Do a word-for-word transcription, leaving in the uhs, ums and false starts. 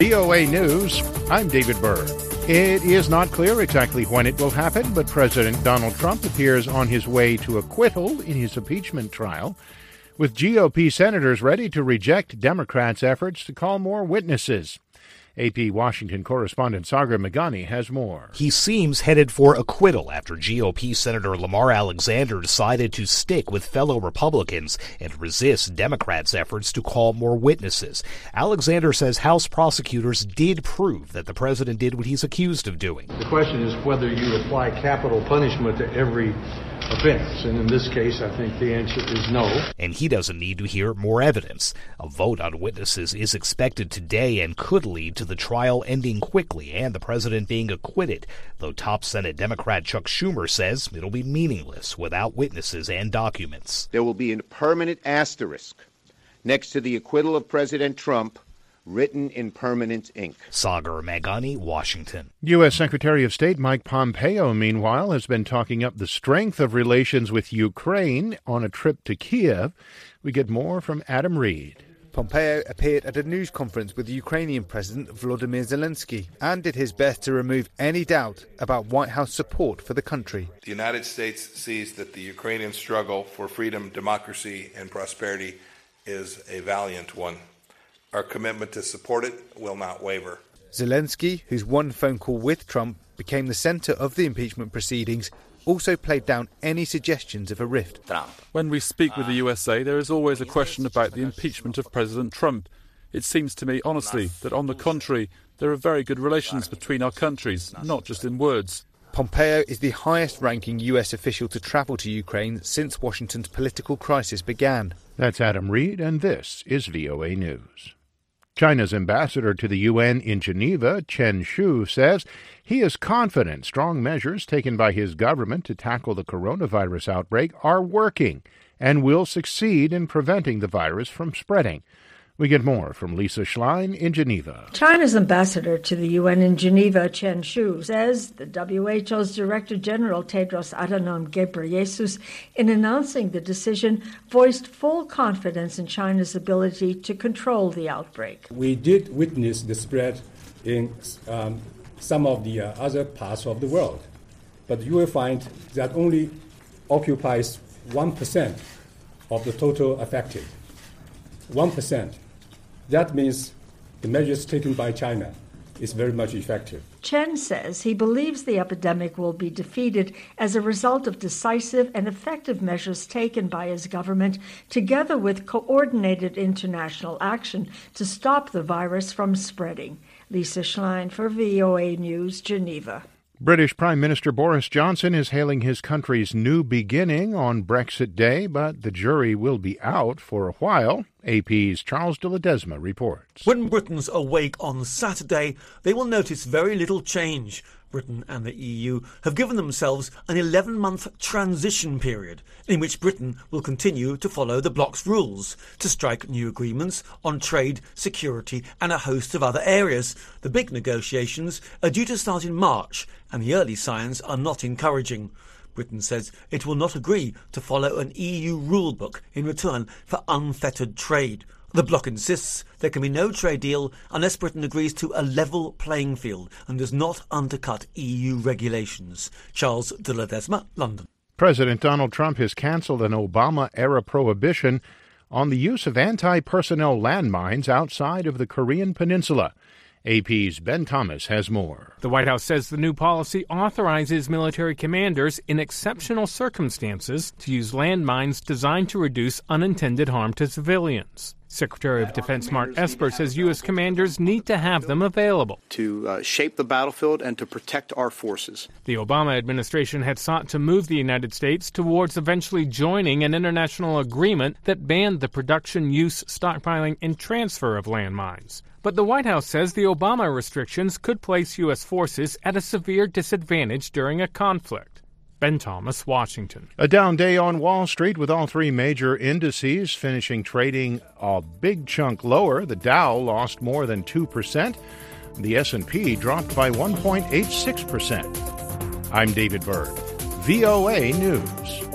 V O A News, I'm David Byrd. It is not clear exactly when it will happen, but President Donald Trump appears on his way to acquittal in his impeachment trial, with G O P senators ready to reject Democrats' efforts to call more witnesses. A P Washington correspondent Sagar Meghani has more. He seems headed for acquittal after G O P Senator Lamar Alexander decided to stick with fellow Republicans and resist Democrats' efforts to call more witnesses. Alexander says House prosecutors did prove that the president did what he's accused of doing. The question is whether you apply capital punishment to every offense, and in this case, I think the answer is no. And he doesn't need to hear more evidence. A vote on witnesses is expected today and could lead to the trial ending quickly and the president being acquitted, though top Senate Democrat Chuck Schumer says it'll be meaningless without witnesses and documents. There will be a permanent asterisk next to the acquittal of President Trump, written in permanent ink. Sagar Meghani, Washington. U S. Secretary of State Mike Pompeo, meanwhile, has been talking up the strength of relations with Ukraine on a trip to Kiev. We get more from Adam Reed. Pompeo appeared at a news conference with Ukrainian President Volodymyr Zelensky and did his best to remove any doubt about White House support for the country. The United States sees that the Ukrainian struggle for freedom, democracy, and prosperity is a valiant one. Our commitment to support it will not waver. Zelensky, whose one phone call with Trump became the centre of the impeachment proceedings, also played down any suggestions of a rift. Trump. When we speak with the U S A, there is always a question about the impeachment of President Trump. It seems to me, honestly, that on the contrary, there are very good relations between our countries, not just in words. Pompeo is the highest-ranking U S official to travel to Ukraine since Washington's political crisis began. That's Adam Reed, and this is V O A News. China's ambassador to the U N in Geneva, Chen Shu, says he is confident strong measures taken by his government to tackle the coronavirus outbreak are working and will succeed in preventing the virus from spreading. We get more from Lisa Schlein in Geneva. China's ambassador to the U N in Geneva, Chen Shu, says the W H O's Director General Tedros Adhanom Ghebreyesus, in announcing the decision, voiced full confidence in China's ability to control the outbreak. We did witness the spread in um, some of the uh, other parts of the world, but you will find that only occupies one percent of the total affected. one percent. That means the measures taken by China is very much effective. Chen says he believes the epidemic will be defeated as a result of decisive and effective measures taken by his government, together with coordinated international action to stop the virus from spreading. Lisa Schlein for V O A News, Geneva. British Prime Minister Boris Johnson is hailing his country's new beginning on Brexit Day, but the jury will be out for a while. A P's Charles de Ledesma reports. When Britons awake on Saturday, they will notice very little change. Britain and the E U have given themselves an eleven-month transition period in which Britain will continue to follow the bloc's rules to strike new agreements on trade, security and a host of other areas. The big negotiations are due to start in March, and the early signs are not encouraging. Britain says it will not agree to follow an E U rulebook in return for unfettered trade. The bloc insists there can be no trade deal unless Britain agrees to a level playing field and does not undercut E U regulations. Charles de Ledesma, London. President Donald Trump has canceled an Obama-era prohibition on the use of anti-personnel landmines outside of the Korean Peninsula. A P's Ben Thomas has more. The White House says the new policy authorizes military commanders in exceptional circumstances to use landmines designed to reduce unintended harm to civilians. Secretary of Defense Mark Esper says U S commanders need to have them available to uh, shape the battlefield and to protect our forces. The Obama administration had sought to move the United States towards eventually joining an international agreement that banned the production, use, stockpiling, and transfer of landmines. But the White House says the Obama restrictions could place U S forces at a severe disadvantage during a conflict. Ben Thomas, Washington. A down day on Wall Street with all three major indices finishing trading a big chunk lower. The Dow lost more than two percent. The S and P dropped by one point eight six percent. I'm David Byrd, V O A News.